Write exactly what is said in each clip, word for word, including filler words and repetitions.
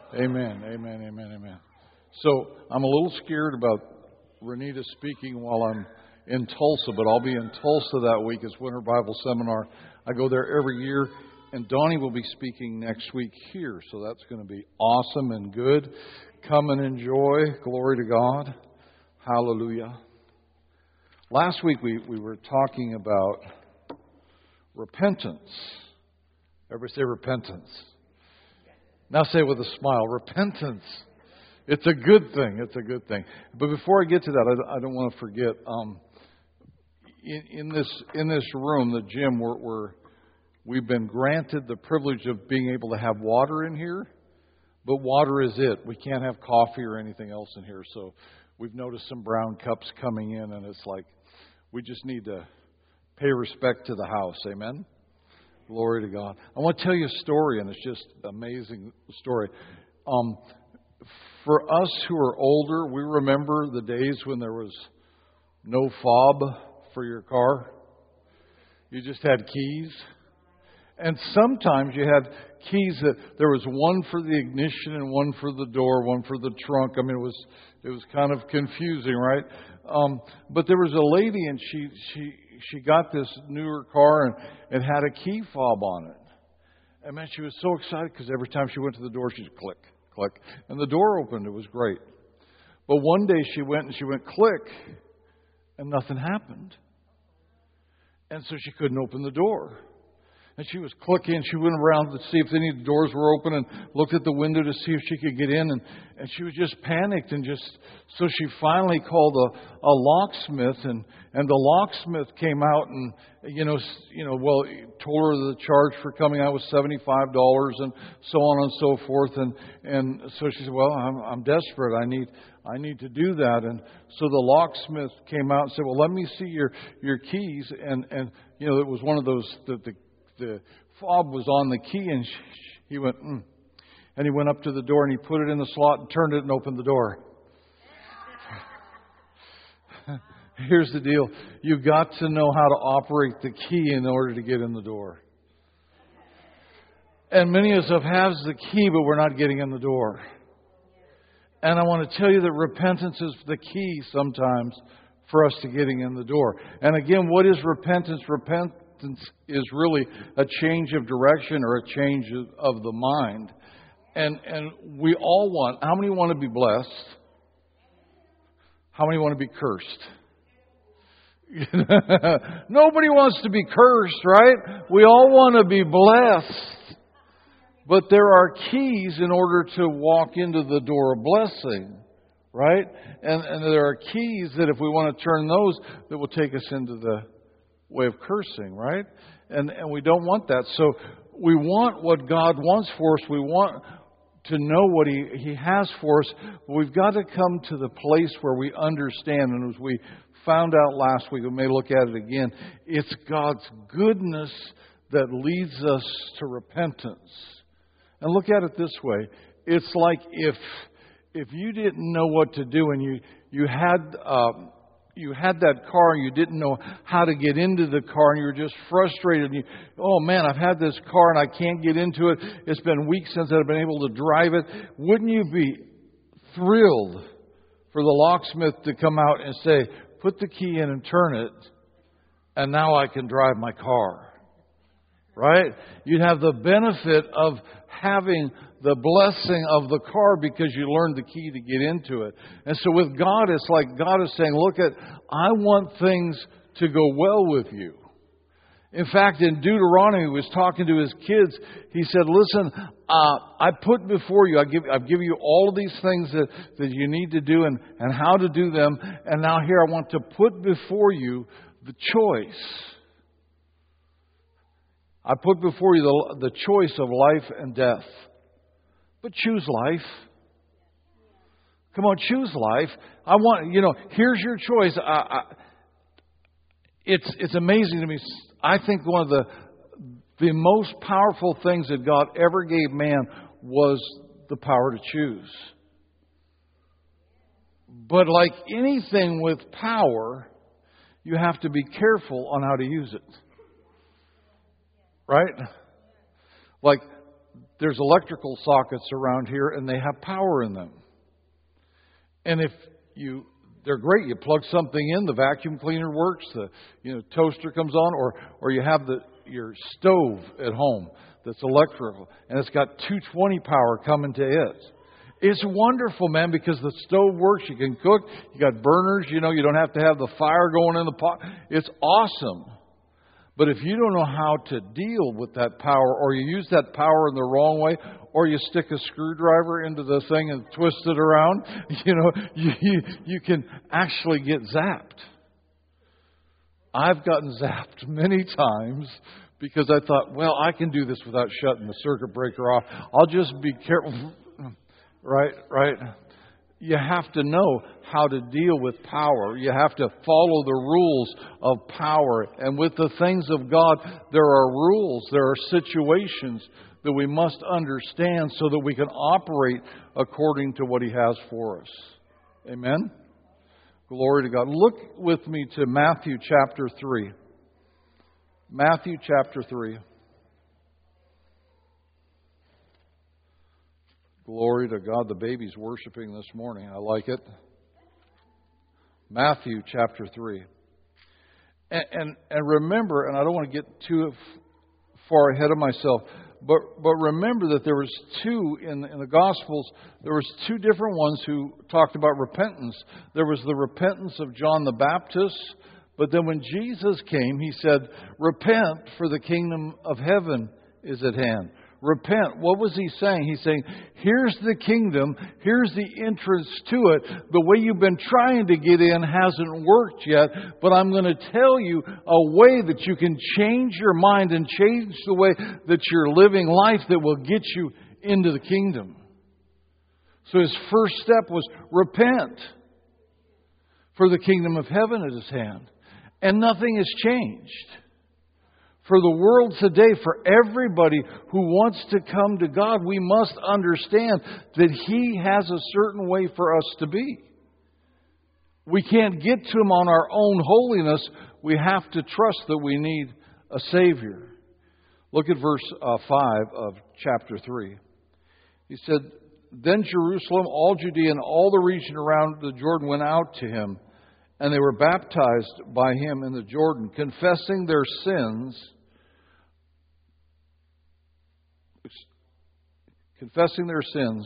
Amen, amen, amen, amen. So I'm a little scared about Renita speaking while I'm in Tulsa, but I'll be in Tulsa that week. It's Winter Bible Seminar. I go there every year, and Donnie will be speaking next week here, so that's going to be awesome and good. Come and enjoy. Glory to God. Hallelujah. Last week we, we were talking about repentance. Everybody say repentance. Now say it with a smile, repentance. It's a good thing. It's a good thing. But before I get to that, I, I don't want to forget. Um, in, in this in this room, the gym, we're, we're we've been granted the privilege of being able to have water in here. But water is it. We can't have coffee or anything else in here. So we've noticed some brown cups coming in, and it's like we just need to pay respect to the house. Amen. Glory to God. I want to tell you a story, and it's just an amazing story. Um, for us who are older, we remember the days when there was no fob for your car. You just had keys. And sometimes you had keys that there was one for the ignition and one for the door, one for the trunk. I mean, it was it was kind of confusing, right? Um, but there was a lady, and she she she got this newer car, and it had a key fob on it. And man, she was so excited because every time she went to the door, she'd click, click, and the door opened. It was great. But one day she went and she went click, and nothing happened. And so she couldn't open the door. And she was clicking. She went around to see if any of the doors were open and looked at the window to see if she could get in. And, and she was just panicked. And just so she finally called a, a locksmith. And, and the locksmith came out and, you know, you know, well, told her the charge for coming out was seventy-five dollars and so on and so forth. And, and so she said, well, I'm, I'm desperate. I need I need to do that. And so the locksmith came out and said, well, let me see your, your keys. And, and, you know, it was one of those that the The fob was on the key, and he went, mm. and he went up to the door, and he put it in the slot and turned it and opened the door. Here's the deal. You've got to know how to operate the key in order to get in the door. And many of us have the key, but we're not getting in the door. And I want to tell you that repentance is the key sometimes for us to getting in the door. And again, what is repentance? Repentance is really a change of direction or a change of, of the mind. And and we all want, how many want to be blessed? How many want to be cursed? Nobody wants to be cursed, right? We all want to be blessed. But there are keys in order to walk into the door of blessing, right? And, and there are keys that if we want to turn those, that will take us into the way of cursing, right? And and we don't want that. So we want what God wants for us. We want to know what He, he has for us. But we've got to come to the place where we understand. And as we found out last week, we may look at it again. It's God's goodness that leads us to repentance. And look at it this way. It's like if if you didn't know what to do and you, you had... Uh, You had that car and you didn't know how to get into the car and you were just frustrated. And you, oh man, I've had this car and I can't get into it. It's been weeks since I've been able to drive it. Wouldn't you be thrilled for the locksmith to come out and say, put the key in and turn it, and now I can drive my car? Right? You'd have the benefit of having the blessing of the car because you learned the key to get into it. And so with God, it's like God is saying, look at, I want things to go well with you. In fact, in Deuteronomy, he was talking to his kids. He said, listen, uh, I put before you, I give, I've given you all of these things that, that you need to do and, and how to do them. And now here I want to put before you the choice. I put before you the, the choice of life and death. But choose life. Come on, choose life. I want, you know, here's your choice. I, I, it's it's amazing to me. I think one of the the most powerful things that God ever gave man was the power to choose. But like anything with power, you have to be careful on how to use it. Right? Like there's electrical sockets around here and they have power in them. And if you, they're great. You plug something in, the vacuum cleaner works, the you know toaster comes on, or or you have the your stove at home that's electrical and it's got two twenty power coming to it. It's wonderful, man, because the stove works. You can cook. You got burners. You know, you don't have to have the fire going in the pot. It's awesome. But if you don't know how to deal with that power, or you use that power in the wrong way, or you stick a screwdriver into the thing and twist it around, you know, you, you, you can actually get zapped. I've gotten zapped many times because I thought, well, I can do this without shutting the circuit breaker off. I'll just be careful. Right, right. You have to know how to deal with power. You have to follow the rules of power. And with the things of God, there are rules, there are situations that we must understand so that we can operate according to what He has for us. Amen? Glory to God. Look with me to Matthew chapter three. Matthew chapter three. Glory to God. The baby's worshiping this morning. I like it. Matthew chapter three. And, and, and remember, and I don't want to get too far ahead of myself, but, but remember that there was two in, in the Gospels, there was two different ones who talked about repentance. There was the repentance of John the Baptist, but then when Jesus came, He said, repent, for the kingdom of heaven is at hand. Repent. What was He saying? He's saying, here's the kingdom, here's the entrance to it. The way you've been trying to get in hasn't worked yet, but I'm going to tell you a way that you can change your mind and change the way that you're living life that will get you into the kingdom. So His first step was repent, for the kingdom of heaven is at hand. And nothing has changed. For the world today, for everybody who wants to come to God, we must understand that He has a certain way for us to be. We can't get to Him on our own holiness. We have to trust that we need a Savior. Look at verse uh, five of chapter three. He said, then Jerusalem, all Judea, and all the region around the Jordan went out to Him, and they were baptized by Him in the Jordan, confessing their sins. Confessing their sins.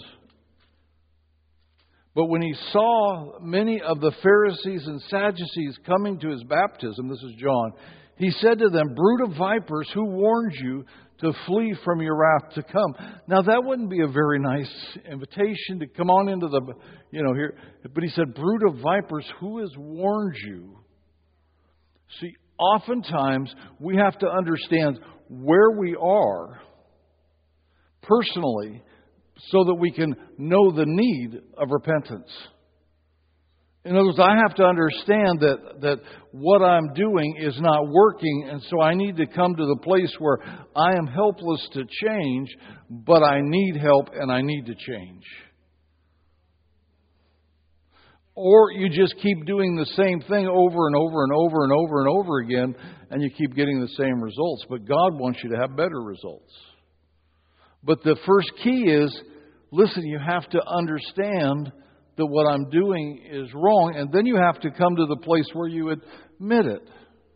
But when He saw many of the Pharisees and Sadducees coming to His baptism, this is John, He said to them, brood of vipers, who warned you to flee from your wrath to come? Now that wouldn't be a very nice invitation to come on into the, you know, here. But He said, brood of vipers, who has warned you? See, oftentimes we have to understand where we are personally, so that we can know the need of repentance. In other words, I have to understand that, that what I'm doing is not working, and so I need to come to the place where I am helpless to change, but I need help and I need to change. Or you just keep doing the same thing over and over and over and over and over again, and you keep getting the same results. But God wants you to have better results. But the first key is, listen, you have to understand that what I'm doing is wrong, and then you have to come to the place where you admit it.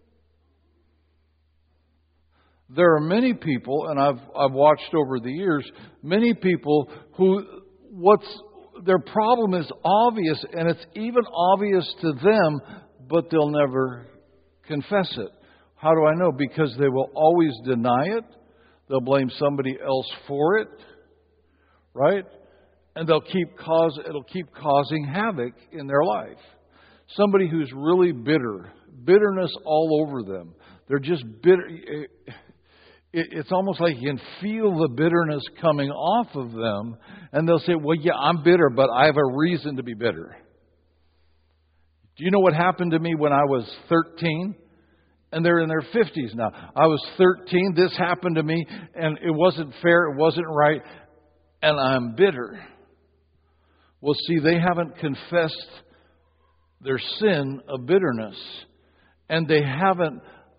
There are many people, and I've I've watched over the years, many people who what's their problem is obvious, and it's even obvious to them, but they'll never confess it. How do I know? Because they will always deny it. They'll blame somebody else for it, right? And they'll keep cause it'll keep causing havoc in their life. Somebody who's really bitter, bitterness all over them. They're just bitter. It's almost like you can feel the bitterness coming off of them, and they'll say, "Well, yeah, I'm bitter, but I have a reason to be bitter." Do you know what happened to me when I was thirteen? And they're in their fifties now. I was thirteen. This happened to me, and it wasn't fair. It wasn't right. And I'm bitter. Well, see, they haven't confessed their sin of bitterness. And they haven't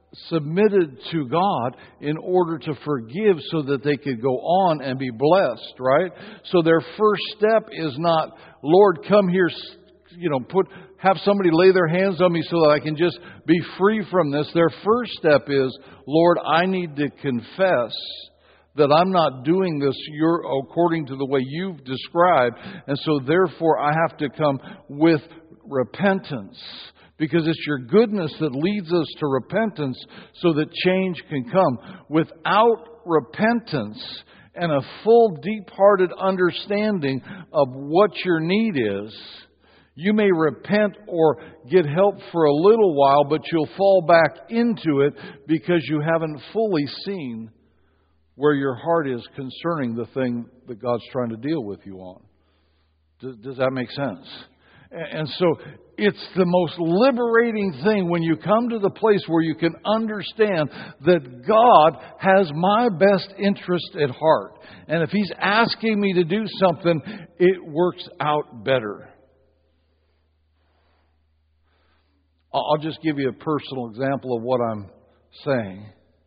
submitted to God in order to forgive so that they could go on and be blessed, right? So their first step is not, Lord, come here, you know, put have somebody lay their hands on me so that I can just be free from this. Their first step is, Lord, I need to confess that I'm not doing this you're, according to the way you've described, and so therefore I have to come with repentance. Because it's your goodness that leads us to repentance so that change can come. Without repentance and a full, deep-hearted understanding of what your need is, you may repent or get help for a little while, but you'll fall back into it because you haven't fully seen where your heart is concerning the thing that God's trying to deal with you on. Does, does that make sense? And so it's the most liberating thing when you come to the place where you can understand that God has my best interest at heart. And if He's asking me to do something, it works out better. I'll just give you a personal example of what I'm saying.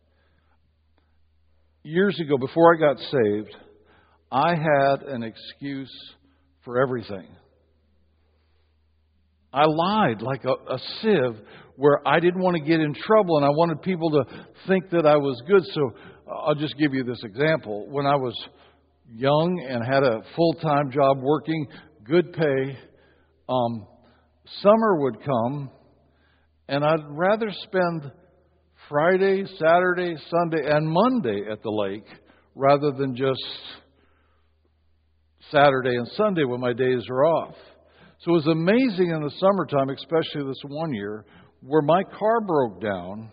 Years ago, before I got saved, I had an excuse for everything. I lied like a, a sieve where I didn't want to get in trouble and I wanted people to think that I was good. So I'll just give you this example. When I was young and had a full-time job working, good pay, um, summer would come and I'd rather spend Friday, Saturday, Sunday, and Monday at the lake rather than just Saturday and Sunday when my days are off. So it was amazing in the summertime, especially this one year, where my car broke down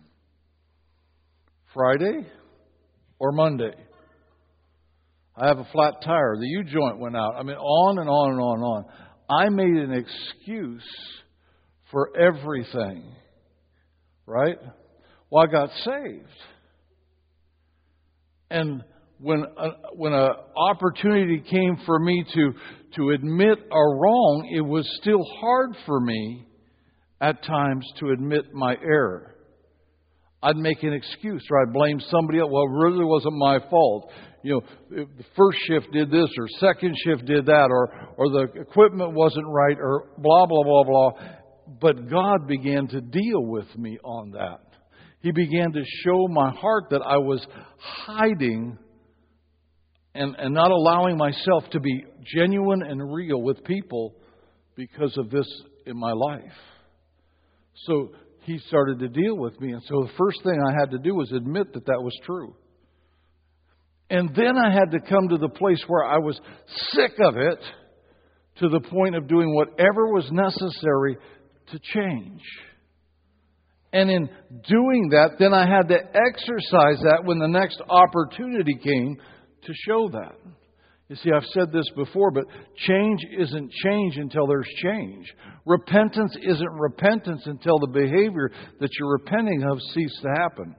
Friday or Monday. I have a flat tire. The U-joint went out. I mean, on and on and on and on. I made an excuse for everything. Right? Well, I got saved. And when a, when an opportunity came for me to, to admit a wrong, it was still hard for me at times to admit my error. I'd make an excuse or I'd blame somebody else. Well, it really wasn't my fault. You know, if the first shift did this or second shift did that or, or the equipment wasn't right or blah, blah, blah, blah. But God began to deal with me on that. He began to show my heart that I was hiding and, and not allowing myself to be genuine and real with people because of this in my life. So He started to deal with me. And so the first thing I had to do was admit that that was true. And then I had to come to the place where I was sick of it to the point of doing whatever was necessary to change. And in doing that, then I had to exercise that when the next opportunity came to show that. You see, I've said this before, but change isn't change until there's change. Repentance isn't repentance until the behavior that you're repenting of ceases to happen.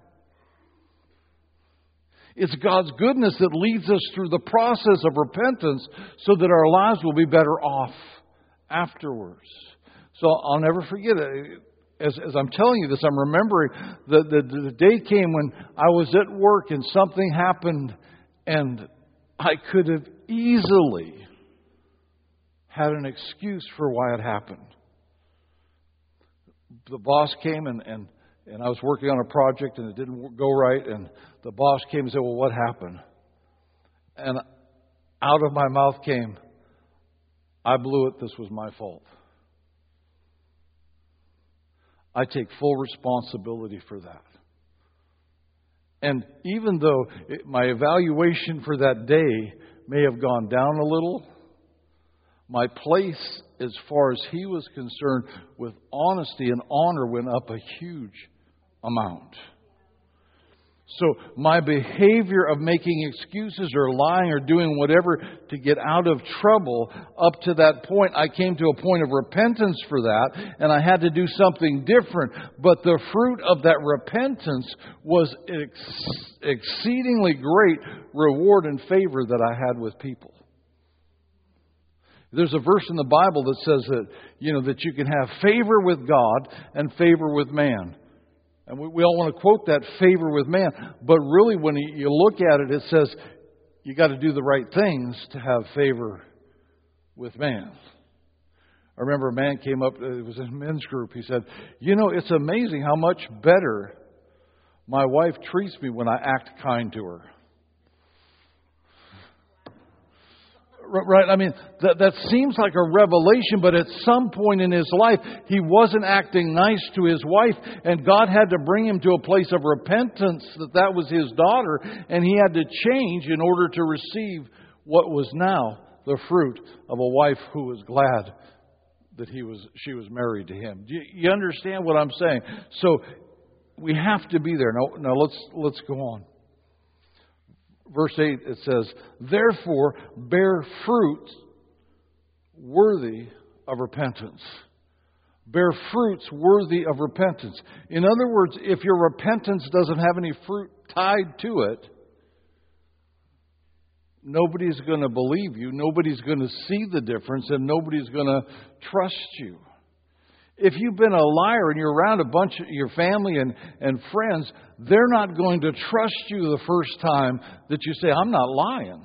It's God's goodness that leads us through the process of repentance so that our lives will be better off afterwards. So I'll never forget it. As, as I'm telling you this, I'm remembering that the, the day came when I was at work and something happened and I could have easily had an excuse for why it happened. The boss came and, and, and I was working on a project and it didn't go right. And the boss came and said, well, what happened? And out of my mouth came, I blew it. This was my fault. I take full responsibility for that. And even though it, my evaluation for that day may have gone down a little, my place as far as He was concerned with honesty and honor went up a huge amount. So my behavior of making excuses or lying or doing whatever to get out of trouble, up to that point, I came to a point of repentance for that, and I had to do something different. But the fruit of that repentance was ex- exceedingly great reward and favor that I had with people. There's a verse in the Bible that says that, you know, that you can have favor with God and favor with man. And we, we all want to quote that, favor with man. But really, when you look at it, it says you got to do the right things to have favor with man. I remember a man came up, it was a men's group. He said, you know, it's amazing how much better my wife treats me when I act kind to her. Right? I mean, that, that seems like a revelation, but at some point in his life, he wasn't acting nice to his wife, and God had to bring him to a place of repentance that that was his daughter, and he had to change in order to receive what was now the fruit of a wife who was glad that he was she was married to him. Do you, you understand what I'm saying? So we have to be there. Now, now let's let's go on. Verse eight, it says, therefore, bear fruit worthy of repentance. Bear fruits worthy of repentance. In other words, if your repentance doesn't have any fruit tied to it, nobody's going to believe you, nobody's going to see the difference, and nobody's going to trust you. If you've been a liar and you're around a bunch of your family and, and friends, they're not going to trust you the first time that you say, I'm not lying.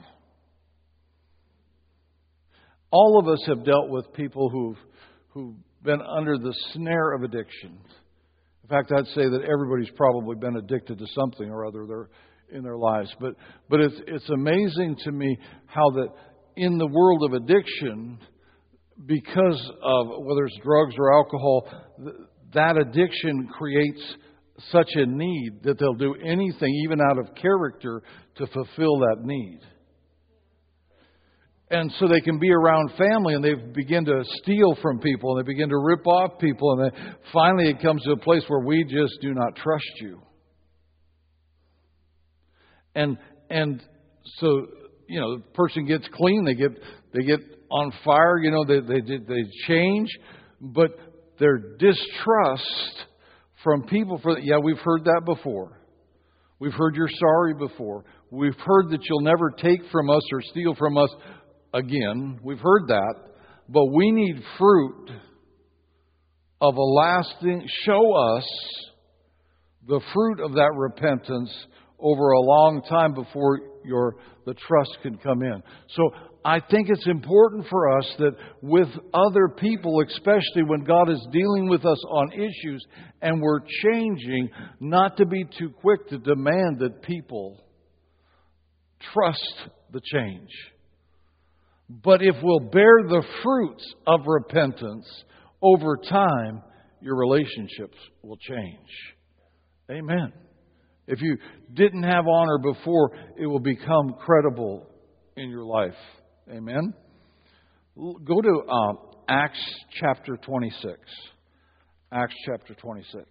All of us have dealt with people who've, who've been under the snare of addiction. In fact, I'd say that everybody's probably been addicted to something or other there in their lives. But, but it's, it's amazing to me how that in the world of addiction, because of whether it's drugs or alcohol, that addiction creates such a need that they'll do anything, even out of character, to fulfill that need. And so they can be around family and they begin to steal from people and they begin to rip off people. And then finally it comes to a place where we just do not trust you. And and so, you know, the person gets clean, they get they get on fire, you know, they they they change, but their distrust from people for yeah, we've heard that before. We've heard you're sorry before. We've heard that you'll never take from us or steal from us again. We've heard that. But we need fruit of a lasting, show us the fruit of that repentance over a long time before your the trust can come in. So I think it's important for us that with other people, especially when God is dealing with us on issues and we're changing, not to be too quick to demand that people trust the change. But if we'll bear the fruits of repentance over time, your relationships will change. Amen. If you didn't have honor before, it will become credible in your life. Amen. Go to uh, Acts chapter twenty-six. Acts chapter twenty-six.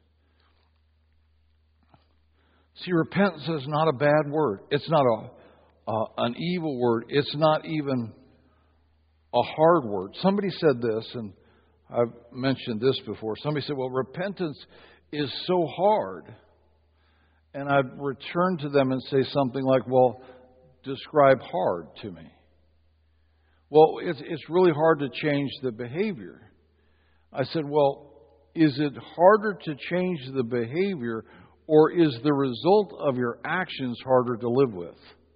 See, repentance is not a bad word. It's not a uh, an evil word. It's not even a hard word. Somebody said this, and I've mentioned this before. Somebody said, well, repentance is so hard. And I'd return to them and say something like, well, describe hard to me. Well, it's, it's really hard to change the behavior. I said, well, is it harder to change the behavior, or is the result of your actions harder to live with?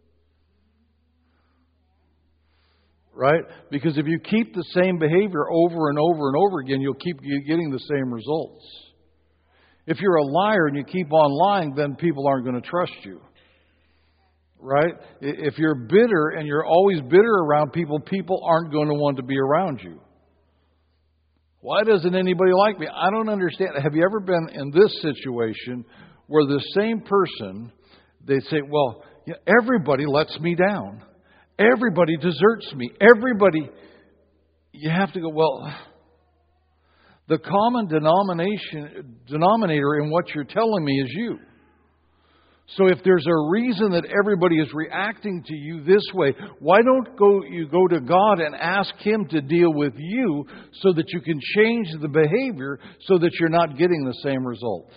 Right? Because if you keep the same behavior over and over and over again, you'll keep getting the same results. If you're a liar and you keep on lying, then people aren't going to trust you. Right? If you're bitter and you're always bitter around people, people aren't going to want to be around you. Why doesn't anybody like me? I don't understand. Have you ever been in this situation where the same person, they say, well, yeah, everybody lets me down. Everybody deserts me. Everybody, you have to go, well, the common denomination denominator in what you're telling me is you. So if there's a reason that everybody is reacting to you this way, why don't go you go to God and ask Him to deal with you so that you can change the behavior so that you're not getting the same result?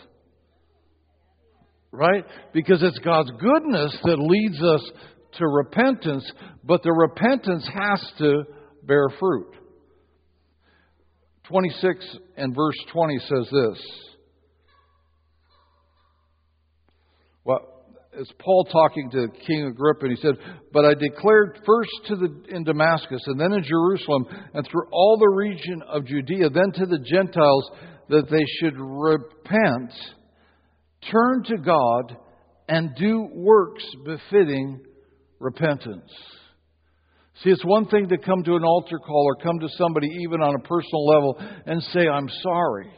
Right? Because it's God's goodness that leads us to repentance, but the repentance has to bear fruit. twenty-six and verse twenty says this. Well, it's Paul talking to King Agrippa, and he said, "But I declared first to the in Damascus, and then in Jerusalem, and through all the region of Judea, then to the Gentiles, that they should repent, turn to God, and do works befitting repentance." See, it's one thing to come to an altar call or come to somebody even on a personal level and say, "I'm sorry."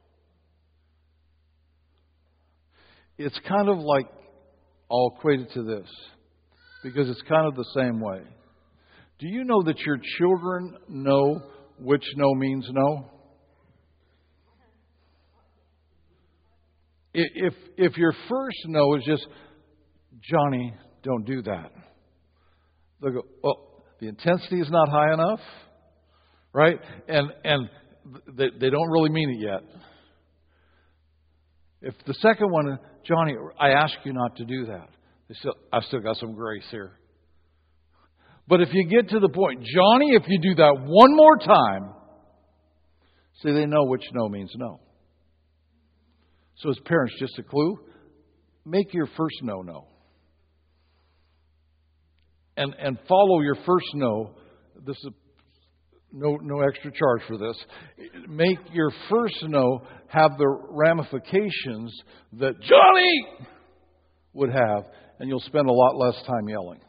It's kind of like, I'll equate it to this, because it's kind of the same way. Do you know that your children know which no means no? If, if your first no is just, "Johnny, don't do that," they'll go, "Oh, the intensity is not high enough," right? And and they, they don't really mean it yet. If the second one, "Johnny, I ask you not to do that," they still, "I've still got some grace here." But if you get to the point, "Johnny, if you do that one more time," see, they know which no means no. So as parents, just a clue, make your first no no. And and follow your first no. This is no no extra charge for this. Make your first no have the ramifications that Johnny would have, and you'll spend a lot less time yelling.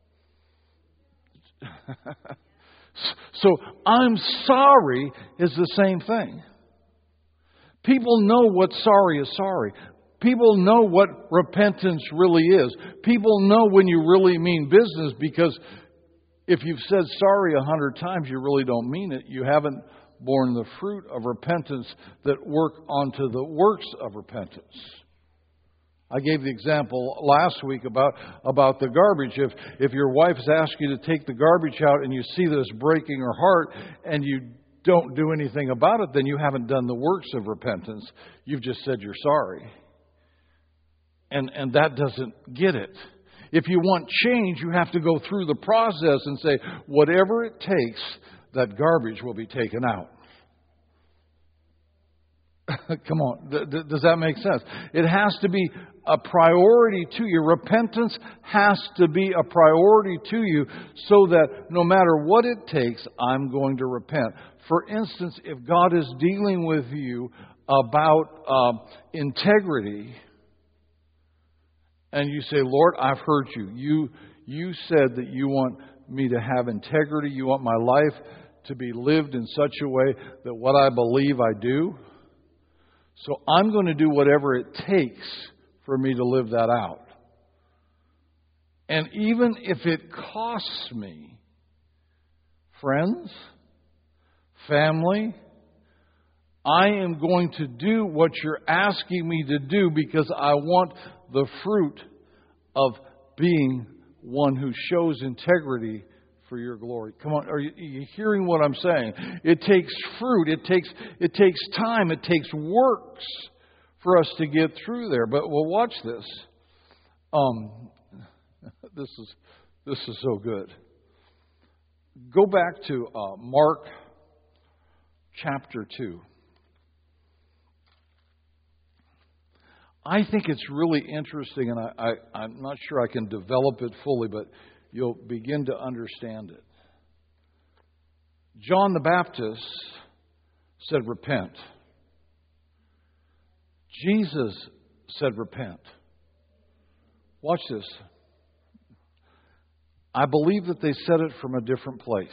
So "I'm sorry" is the same thing. People know what sorry is sorry. People know what repentance really is. People know when you really mean business, because if you've said sorry a hundred times, you really don't mean it. You haven't borne the fruit of repentance that work onto the works of repentance. I gave the example last week about, about the garbage. If, if your wife has asked you to take the garbage out and you see that it's breaking her heart and you don't do anything about it, then you haven't done the works of repentance. You've just said you're sorry. And and that doesn't get it. If you want change, you have to go through the process and say, whatever it takes, that garbage will be taken out. Come on, does that make sense? It has to be a priority to you. Repentance has to be a priority to you, so that no matter what it takes, I'm going to repent. For instance, if God is dealing with you about uh, integrity, and you say, "Lord, I've heard you. You you said that you want me to have integrity. You want my life to be lived in such a way that what I believe I do. So I'm going to do whatever it takes for me to live that out. And even if it costs me friends, family, I am going to do what you're asking me to do, because I want the fruit of being one who shows integrity for your glory." Come on, are you, are you hearing what I'm saying? It takes fruit, it takes it takes time, it takes works for us to get through there. But well, watch this. Um, this is this is so good. Go back to uh, Mark chapter two. I think it's really interesting, and I, I, I'm not sure I can develop it fully, but you'll begin to understand it. John the Baptist said, "Repent." Jesus said, "Repent." Watch this. I believe that they said it from a different place.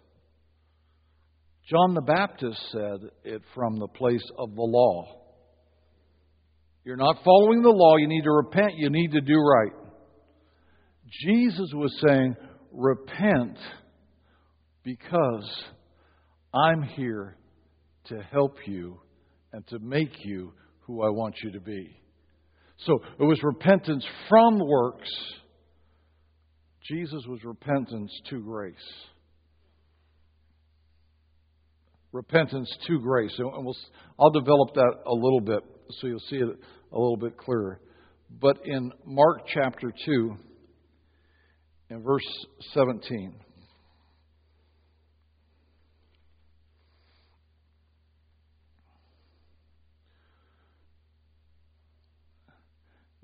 John the Baptist said it from the place of the law. You're not following the law. You need to repent. You need to do right. Jesus was saying, "Repent, because I'm here to help you and to make you who I want you to be." So it was repentance from works. Jesus was repentance to grace. Repentance to grace. And we'll, I'll develop that a little bit so you'll see it a little bit clearer. But in Mark chapter two, in verse seventeen,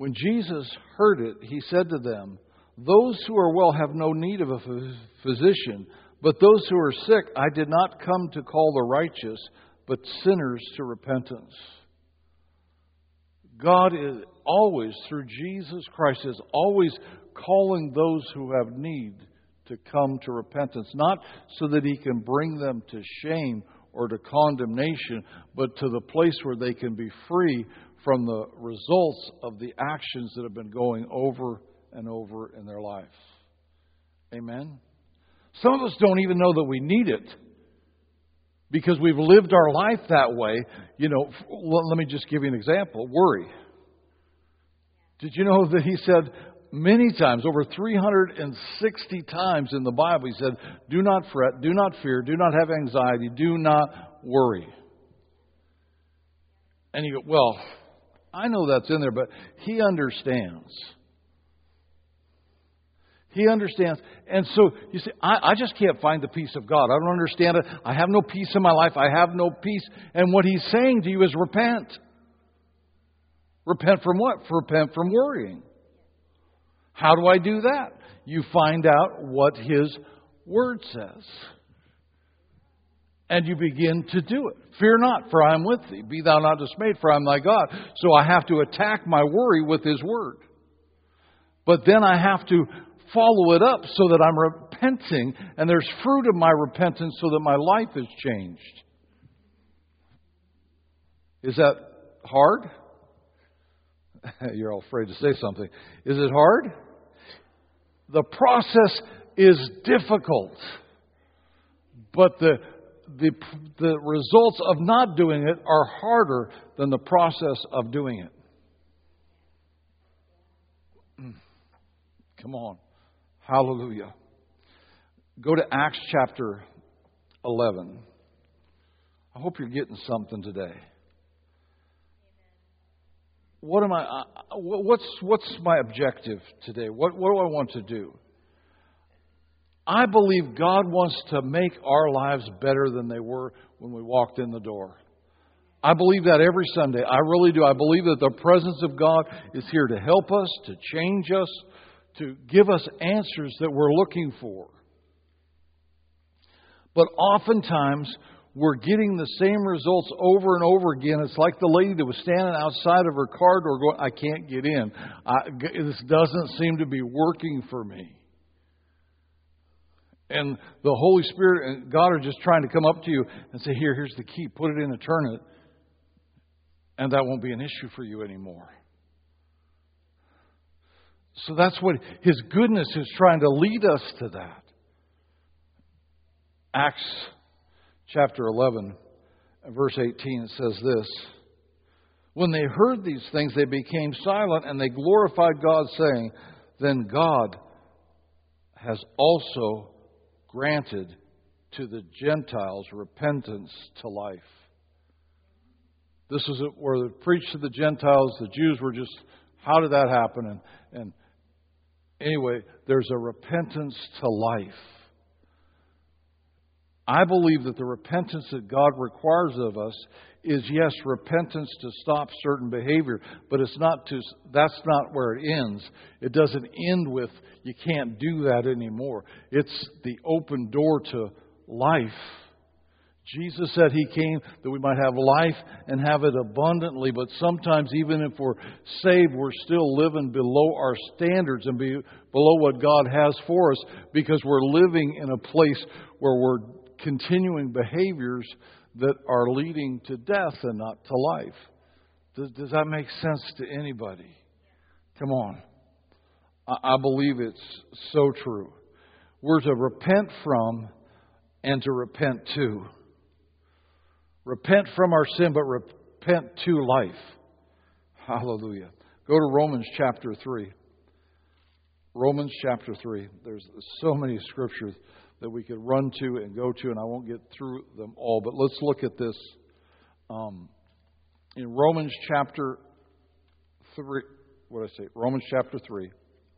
When Jesus heard it, He said to them, "Those who are well have no need of a physician, but those who are sick, I did not come to call the righteous, but sinners to repentance." God is always, through Jesus Christ, is always calling those who have need to come to repentance, not so that He can bring them to shame or to condemnation, but to the place where they can be free from the results of the actions that have been going over and over in their lives. Amen? Some of us don't even know that we need it because we've lived our life that way. You know, let me just give you an example. Worry. Did you know that He said many times, over three hundred sixty times in the Bible, He said, do not fret, do not fear, do not have anxiety, do not worry. And you go, well, I know that's in there, but He understands. He understands. And so, you see, I, I just can't find the peace of God. I don't understand it. I have no peace in my life. I have no peace. And what He's saying to you is repent. Repent from what? Repent from worrying. How do I do that? You find out what His Word says. And you begin to do it. Fear not, for I am with thee. Be thou not dismayed, for I am thy God. So I have to attack my worry with His Word. But then I have to follow it up so that I'm repenting and there's fruit of my repentance so that my life is changed. Is that hard? You're all afraid to say something. Is it hard? The process is difficult. But the, the, the results of not doing it are harder than the process of doing it. Come on. Hallelujah. Go to Acts chapter eleven. I hope you're getting something today. What am I? What's what's my objective today? What what do I want to do? I believe God wants to make our lives better than they were when we walked in the door. I believe that every Sunday. I really do. I believe that the presence of God is here to help us, to change us, to give us answers that we're looking for. But oftentimes, we're getting the same results over and over again. It's like the lady that was standing outside of her car door going, I can't get in. I, this doesn't seem to be working for me. And the Holy Spirit and God are just trying to come up to you and say, here, here's the key. Put it in and turn it. And that won't be an issue for you anymore. So that's what His goodness is trying to lead us to that. Acts chapter eleven, verse eighteen, it says this. When they heard these things, they became silent and they glorified God, saying, then God has also granted to the Gentiles repentance to life. This is where they preached to the Gentiles. The Jews were just, how did that happen? And, and anyway, there's a repentance to life. I believe that the repentance that God requires of us is, yes, repentance to stop certain behavior, but it's not to, that's not where it ends. It doesn't end with, you can't do that anymore. It's the open door to life. Jesus said He came that we might have life and have it abundantly, but sometimes even if we're saved, we're still living below our standards and be, below what God has for us because we're living in a place where we're continuing behaviors that are leading to death and not to life. Does, does that make sense to anybody? Come on. I, I believe it's so true. We're to repent from and to repent to. Repent from our sin, but repent to life. Hallelujah. Go to Romans chapter three. Romans chapter three. There's so many scriptures that we could run to and go to, and I won't get through them all. But let's look at this um, in Romans chapter three. What did I say? Romans chapter three.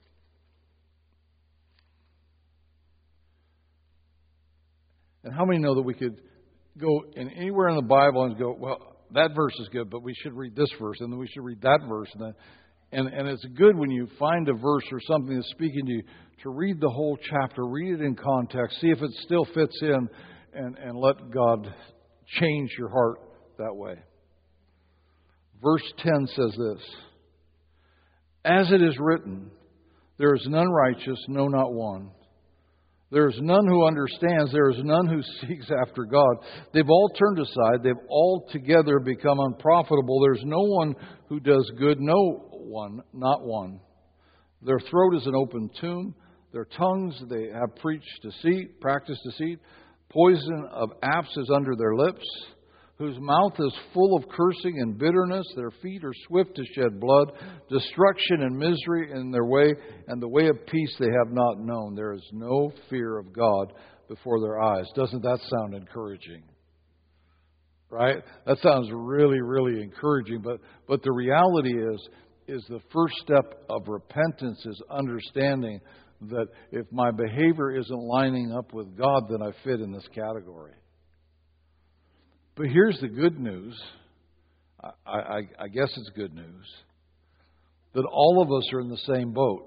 And how many know that we could go in anywhere in the Bible and go, well, that verse is good, but we should read this verse, and then we should read that verse, and then, And, and it's good when you find a verse or something that's speaking to you to read the whole chapter, read it in context, see if it still fits in, and, and let God change your heart that way. Verse ten says this, "As it is written, there is none righteous, no, not one. There is none who understands. There is none who seeks after God. They've all turned aside. They've all together become unprofitable. There's no one who does good, no one, not one. Their throat is an open tomb. Their tongues, they have preached deceit, practiced deceit. Poison of apes is under their lips, whose mouth is full of cursing and bitterness. Their feet are swift to shed blood. Destruction and misery in their way, and the way of peace they have not known. There is no fear of God before their eyes." Doesn't that sound encouraging? Right? That sounds really, really encouraging. But but the reality is, is the first step of repentance is understanding that if my behavior isn't lining up with God, then I fit in this category. But here's the good news. I, I, I guess it's good news. That all of us are in the same boat.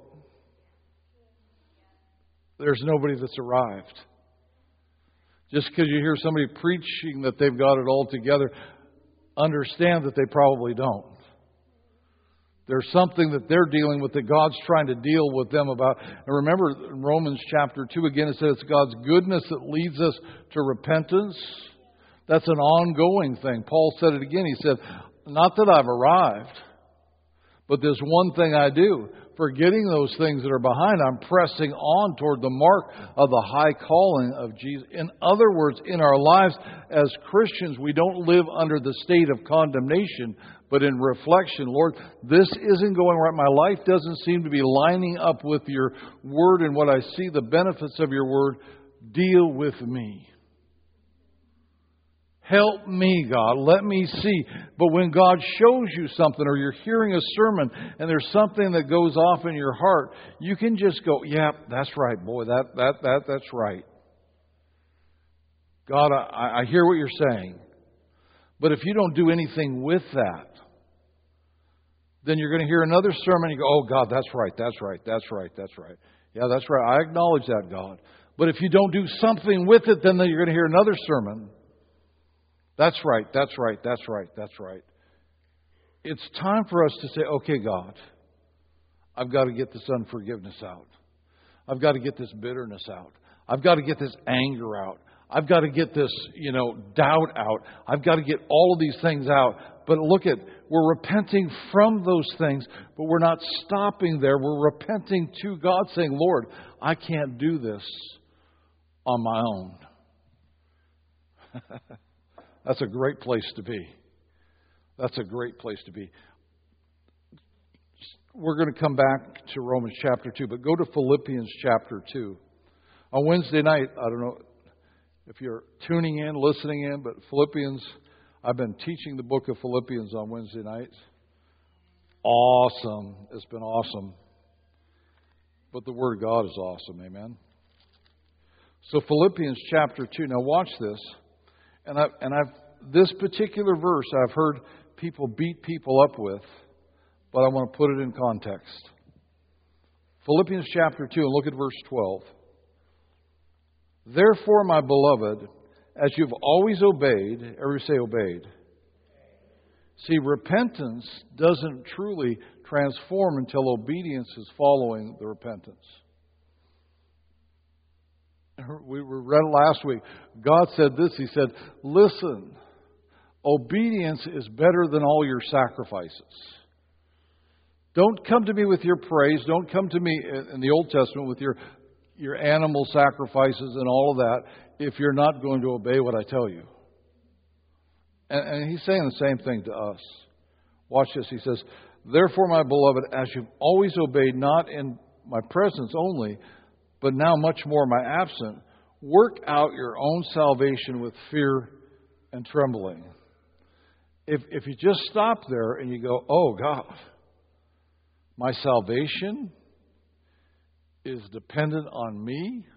There's nobody that's arrived. Just because you hear somebody preaching that they've got it all together, understand that they probably don't. There's something that they're dealing with that God's trying to deal with them about. And remember in Romans chapter two, again, it says it's God's goodness that leads us to repentance. That's an ongoing thing. Paul said it again. He said, "Not that I've arrived, but there's one thing I do. Forgetting those things that are behind, I'm pressing on toward the mark of the high calling of Jesus." In other words, in our lives as Christians, we don't live under the state of condemnation, but in reflection. Lord, this isn't going right. My life doesn't seem to be lining up with your word and what I see, the benefits of your word. Deal with me. Help me, God. Let me see. But when God shows you something, or you're hearing a sermon and there's something that goes off in your heart, you can just go, "Yeah, that's right, boy. That that that that's right. God, I, I hear what you're saying." But if you don't do anything with that, then you're going to hear another sermon and you go, "Oh, God, that's right, that's right, that's right, that's right. Yeah, that's right. I acknowledge that, God." But if you don't do something with it, then you're going to hear another sermon. "That's right, that's right, that's right, that's right." It's time for us to say, "Okay, God, I've got to get this unforgiveness out. I've got to get this bitterness out. I've got to get this anger out. I've got to get this, you know, doubt out. I've got to get all of these things out." But look at, we're repenting from those things, but we're not stopping there. We're repenting to God, saying, "Lord, I can't do this on my own." That's a great place to be. That's a great place to be. We're going to come back to Romans chapter two, but go to Philippians chapter two. On Wednesday night, I don't know if you're tuning in, listening in, but Philippians, I've been teaching the book of Philippians on Wednesday nights. Awesome. It's been awesome. But the Word of God is awesome. Amen. So Philippians chapter two. Now watch this. And I and I've this particular verse I've heard people beat people up with, but I want to put it in context. Philippians chapter two, and look at verse twelve. "Therefore, my beloved, as you've always obeyed," everybody say obeyed. See, repentance doesn't truly transform until obedience is following the repentance. We read last week. God said this. He said, "Listen, obedience is better than all your sacrifices. Don't come to me with your praise. Don't come to me in the Old Testament with your, your animal sacrifices and all of that if you're not going to obey what I tell you." And, and he's saying the same thing to us. Watch this. He says, "Therefore, my beloved, as you've always obeyed, not in my presence only, but now much more my absence, work out your own salvation with fear and trembling." If if you just stop there and you go, "Oh God, my salvation is dependent on me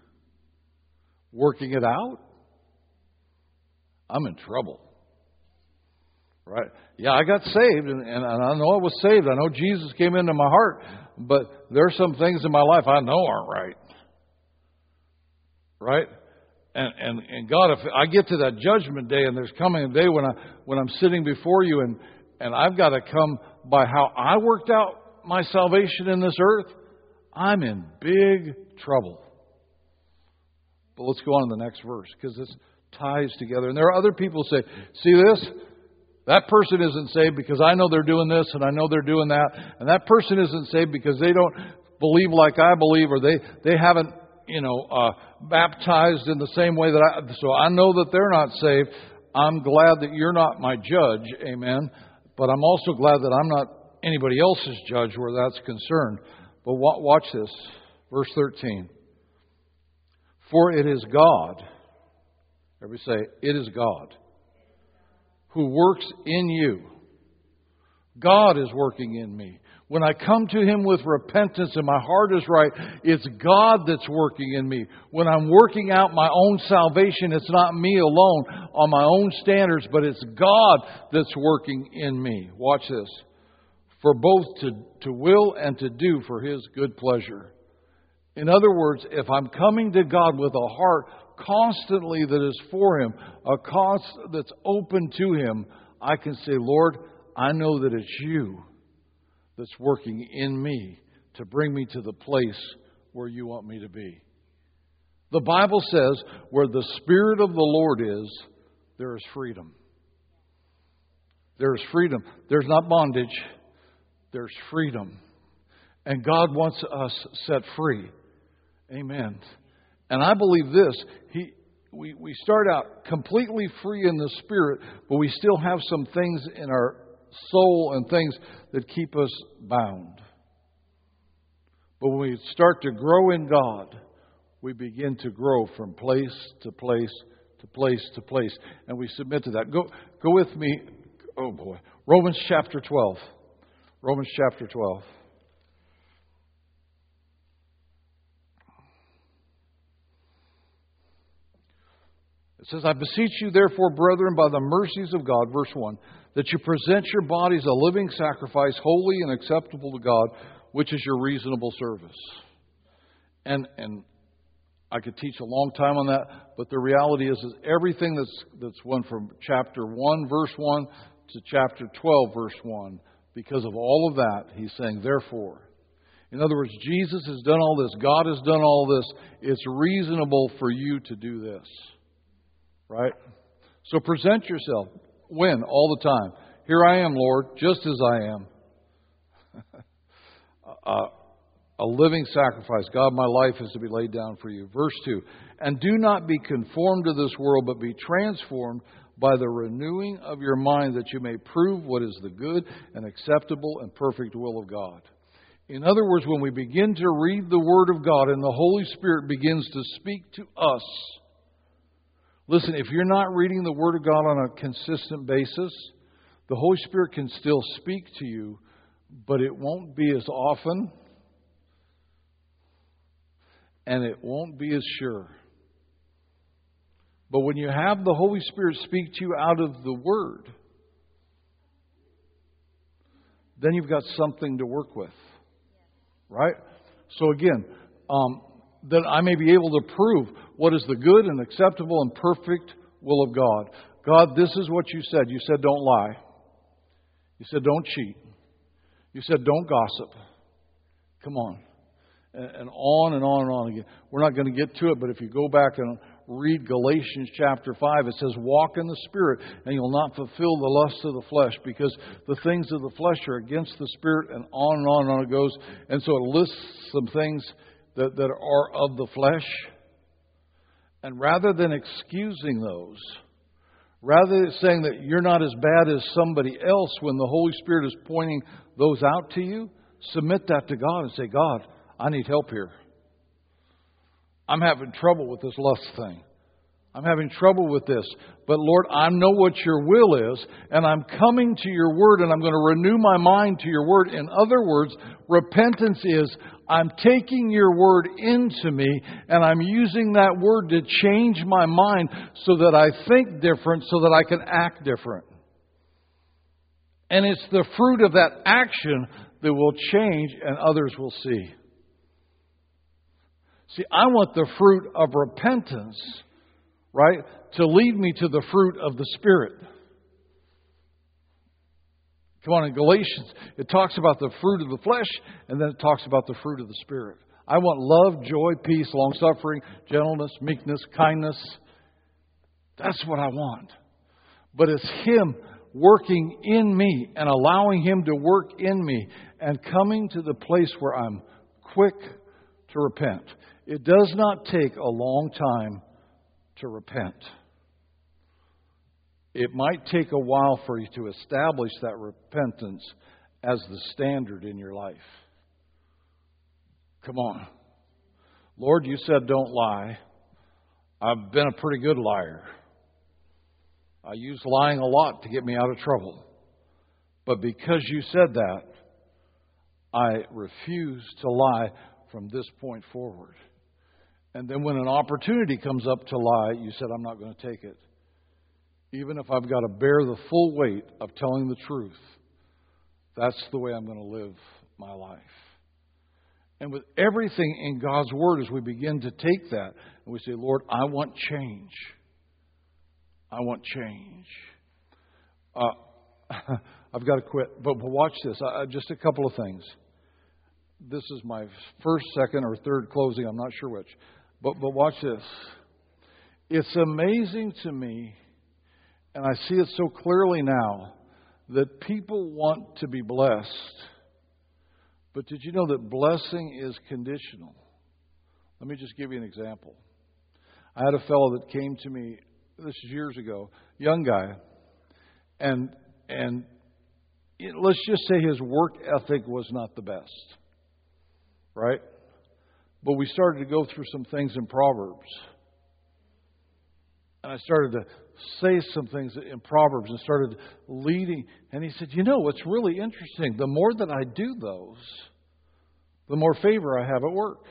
working it out," I'm in trouble. Right? Yeah, I got saved, and, and I know I was saved. I know Jesus came into my heart, but there are some things in my life I know aren't right. Right? And, and and God, if I get to that judgment day, and there's coming a day when I when I'm sitting before you, and and I've got to come by how I worked out my salvation in this earth, I'm in big trouble. But let's go on to the next verse, because this ties together. And there are other people who say, see this? That person isn't saved because I know they're doing this and I know they're doing that. And that person isn't saved because they don't believe like I believe, or they, they haven't, you know, uh, baptized in the same way that I... So I know that they're not saved. I'm glad that you're not my judge, amen. But I'm also glad that I'm not anybody else's judge where that's concerned. But watch this, verse thirteen. For it is God, everybody say, it is God, who works in you. God is working in me. When I come to Him with repentance and my heart is right, it's God that's working in me. When I'm working out my own salvation, it's not me alone on my own standards, but it's God that's working in me. Watch this. For both to, to will and to do for His good pleasure. In other words, if I'm coming to God with a heart constantly that is for Him, a cause that's open to Him, I can say, Lord, I know that it's You that's working in me to bring me to the place where You want me to be. The Bible says, where the Spirit of the Lord is, there is freedom. There is freedom. There's not bondage. There's freedom. And God wants us set free. Amen. And I believe this. He, we, we start out completely free in the Spirit, but we still have some things in our soul and things that keep us bound. But when we start to grow in God, we begin to grow from place to place to place to place. And we submit to that. Go, go with me. Oh boy. Romans chapter twelve. Romans chapter twelve. It says, I beseech you, therefore, brethren, by the mercies of God, verse one, that you present your bodies a living sacrifice, holy and acceptable to God, which is your reasonable service. And and I could teach a long time on that, but the reality is, is everything that's that's went from chapter one, verse one, to chapter twelve, verse one, because of all of that, he's saying, therefore. In other words, Jesus has done all this. God has done all this. It's reasonable for you to do this. Right? So present yourself. When? All the time. Here I am, Lord, just as I am. uh, a living sacrifice. God, my life is to be laid down for you. Verse two. And do not be conformed to this world, but be transformed by the renewing of your mind, that you may prove what is the good and acceptable and perfect will of God. In other words, when we begin to read the Word of God and the Holy Spirit begins to speak to us, listen, if you're not reading the Word of God on a consistent basis, the Holy Spirit can still speak to you, but it won't be as often, and it won't be as sure. But when you have the Holy Spirit speak to you out of the Word, then you've got something to work with. Right? So again, um, that I may be able to prove what is the good and acceptable and perfect will of God. God, this is what you said. You said don't lie. You said don't cheat. You said don't gossip. Come on. And, and on and on and on again. We're not going to get to it, but if you go back and read Galatians chapter five, it says walk in the Spirit and you'll not fulfill the lust of the flesh, because the things of the flesh are against the Spirit, and on and on and on it goes. And so it lists some things that, that are of the flesh. And rather than excusing those, rather than saying that you're not as bad as somebody else when the Holy Spirit is pointing those out to you, submit that to God and say, God, I need help here. I'm having trouble with this lust thing. I'm having trouble with this. But Lord, I know what your will is, and I'm coming to your word, and I'm going to renew my mind to your word. In other words, repentance is I'm taking your word into me, and I'm using that word to change my mind so that I think different, so that I can act different. And it's the fruit of that action that will change and others will see. See, I want the fruit of repentance, right, to lead me to the fruit of the Spirit. Come on, in Galatians, it talks about the fruit of the flesh, and then it talks about the fruit of the Spirit. I want love, joy, peace, long-suffering, gentleness, meekness, kindness. That's what I want. But it's Him working in me and allowing Him to work in me and coming to the place where I'm quick to repent. It does not take a long time to repent. It might take a while for you to establish that repentance as the standard in your life. Come on. Lord, you said don't lie. I've been a pretty good liar. I use lying a lot to get me out of trouble. But because you said that, I refuse to lie from this point forward. And then when an opportunity comes up to lie, you said, I'm not going to take it. Even if I've got to bear the full weight of telling the truth, that's the way I'm going to live my life. And with everything in God's Word, as we begin to take that, and we say, Lord, I want change. I want change. Uh, I've got to quit. But, but watch this. I, just a couple of things. This is my first, second, or third closing. I'm not sure which. But, but watch this. It's amazing to me, and I see it so clearly now, that people want to be blessed. But did you know that blessing is conditional? Let me just give you an example. I had a fellow that came to me, this is years ago, young guy, and and it, let's just say his work ethic was not the best, right? But we started to go through some things in Proverbs. And I started to say some things in Proverbs and started leading. And he said, you know, what's really interesting, the more that I do those, the more favor I have at work.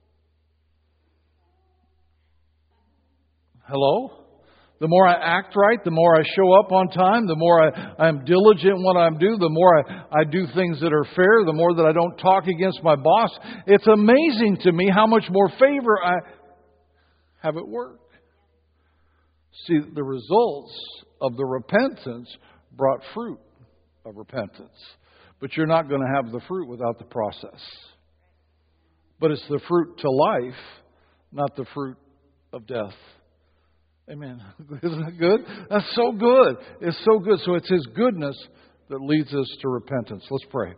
Hello? The more I act right, the more I show up on time, the more I, I'm diligent in what I do, the more I, I do things that are fair, the more that I don't talk against my boss. It's amazing to me how much more favor I have at work. See, the results of the repentance brought fruit of repentance. But you're not going to have the fruit without the process. But it's the fruit to life, not the fruit of death. Amen. Isn't that good? That's so good. It's so good. So it's His goodness that leads us to repentance. Let's pray.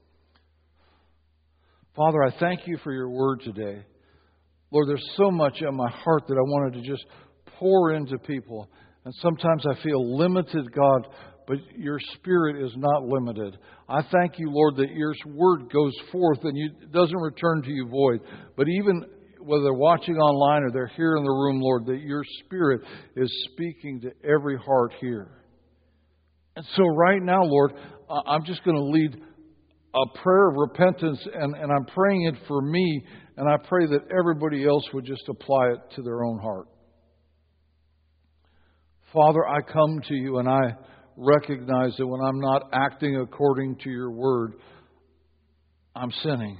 Father, I thank You for Your word today. Lord, there's so much in my heart that I wanted to just pour into people. And sometimes I feel limited, God, but Your Spirit is not limited. I thank You, Lord, that Your word goes forth and you, it doesn't return to You void. But even whether they're watching online or they're here in the room, Lord, that Your Spirit is speaking to every heart here. And so right now, Lord, I'm just going to lead a prayer of repentance, and, and I'm praying it for me, and I pray that everybody else would just apply it to their own heart. Father, I come to You and I recognize that when I'm not acting according to Your word, I'm sinning.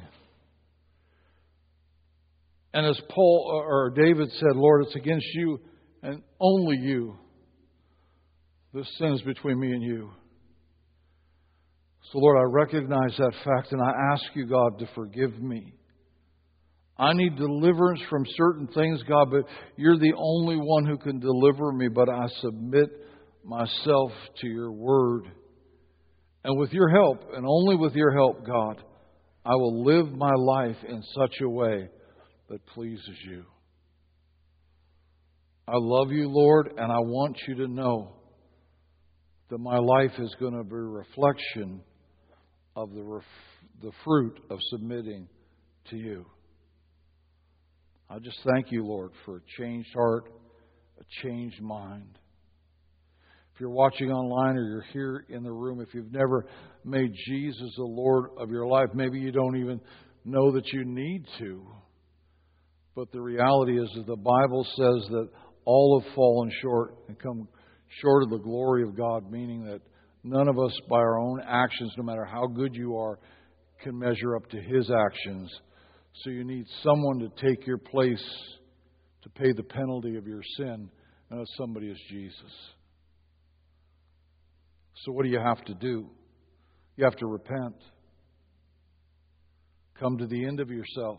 And as Paul or David said, Lord, it's against You and only You. This sin is between me and You. So, Lord, I recognize that fact and I ask You, God, to forgive me. I need deliverance from certain things, God, but You're the only one who can deliver me. But I submit myself to Your word. And with Your help, and only with Your help, God, I will live my life in such a way that pleases You. I love You, Lord, and I want You to know that my life is going to be a reflection of the, ref- the fruit of submitting to You. I just thank You, Lord, for a changed heart, a changed mind. If you're watching online or you're here in the room, if you've never made Jesus the Lord of your life, maybe you don't even know that you need to. But the reality is that the Bible says that all have fallen short and come short of the glory of God, meaning that None of us, by our own actions, no matter how good you are, can measure up to His actions. So you need someone to take your place to pay the penalty of your sin. And that somebody is Jesus. So what do you have to do? You have to repent. Come to the end of yourself.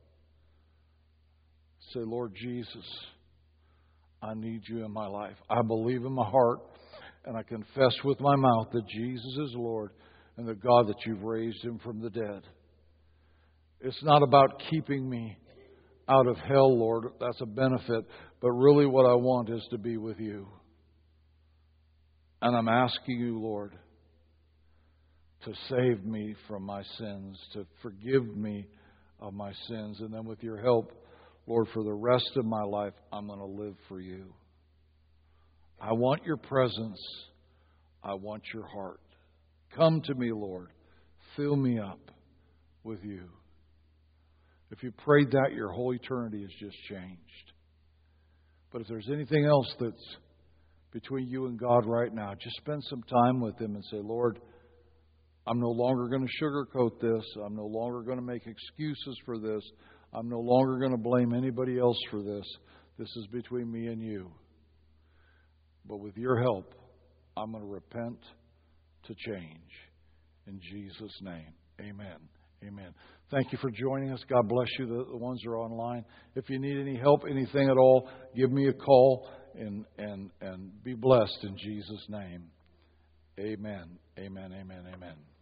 Say, Lord Jesus, I need you in my life. I believe in my heart and I confess with my mouth that Jesus is Lord and that God, that you've raised Him from the dead. It's not about keeping me out of hell, Lord. That's a benefit. But really what I want is to be with you. And I'm asking you, Lord, to save me from my sins, to forgive me of my sins. And then with your help, Lord, for the rest of my life, I'm going to live for you. I want your presence. I want your heart. Come to me, Lord. Fill me up with you. If you prayed that, your whole eternity has just changed. But if there's anything else that's between you and God right now, just spend some time with Him and say, Lord, I'm no longer going to sugarcoat this. I'm no longer going to make excuses for this. I'm no longer going to blame anybody else for this. This is between me and you. But with your help, I'm going to repent to change. In Jesus' name, amen. Amen. Thank you for joining us. God bless you, the, the ones that are online. If you need any help, anything at all, give me a call and, and, and be blessed in Jesus' name. Amen. Amen. Amen. Amen.